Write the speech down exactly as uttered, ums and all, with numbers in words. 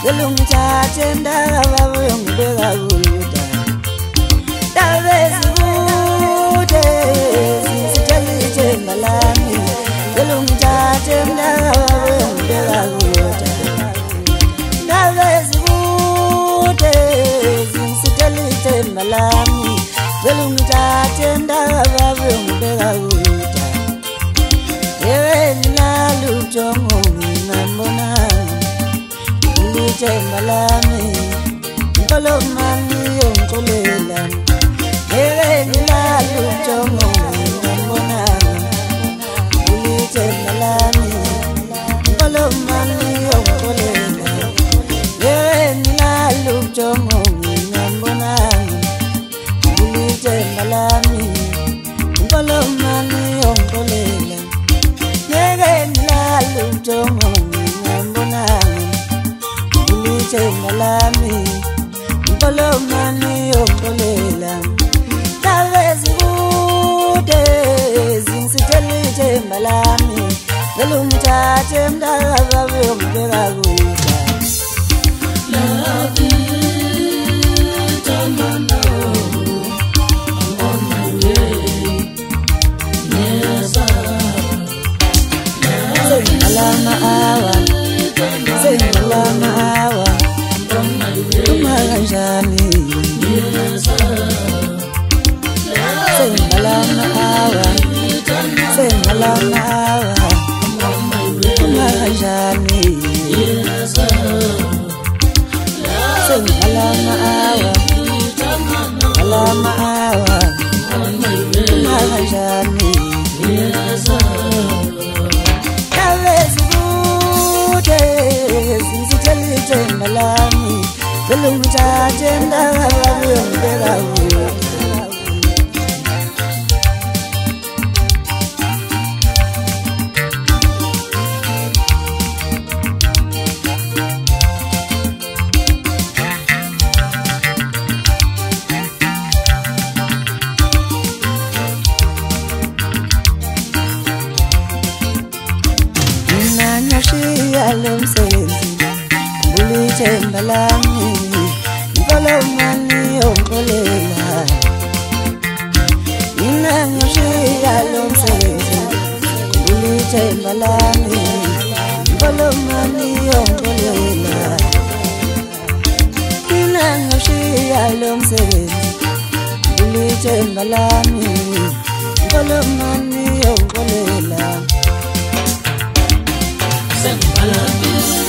Gelungithathe ndakababa uyongibeka kude Davezi kude Sisithelithe ngalami Gelungithathe ndakababa uyongibeka kude Davezi kude Sisithelithe ngalami Gelungithathe ndakababa uyongibeka kude Yewe ninalujongo ngingambonanga Tembalami, Colomani, and Colela. Here, la Luchomo, Mona, Tembalami, Colomani, and Colela. Here, la Luchomo, Mona, Tembalami, Colomani, and Colela. Here, la Luchomo, Mona. Malami, Colomani, Ocolela, Davezi kude, Sisithelithe Malami, Gelungithathe ndakababa uyongibeka kude. Love you, don't know, I'm on my way. Yes, I love you. Malama awa, say malama awa. Kanjani Yes, say malama awa say malama awa kanjani yes, say malama awa malama awa kanjani yes, Davezi kude Sisithelithe ngalami Gelungithathe ndakababa uyongibeka kude Mina ngiyashiya lo msebenzi Ngulithemba lami Colomani Ocolela Mina ngiyashiya lo msebenzi Ngulithemba lami Colomani Ocolela Mina ngiyashiya lo msebenzi Ngulithemba lami Colomani Ocolela Send my love.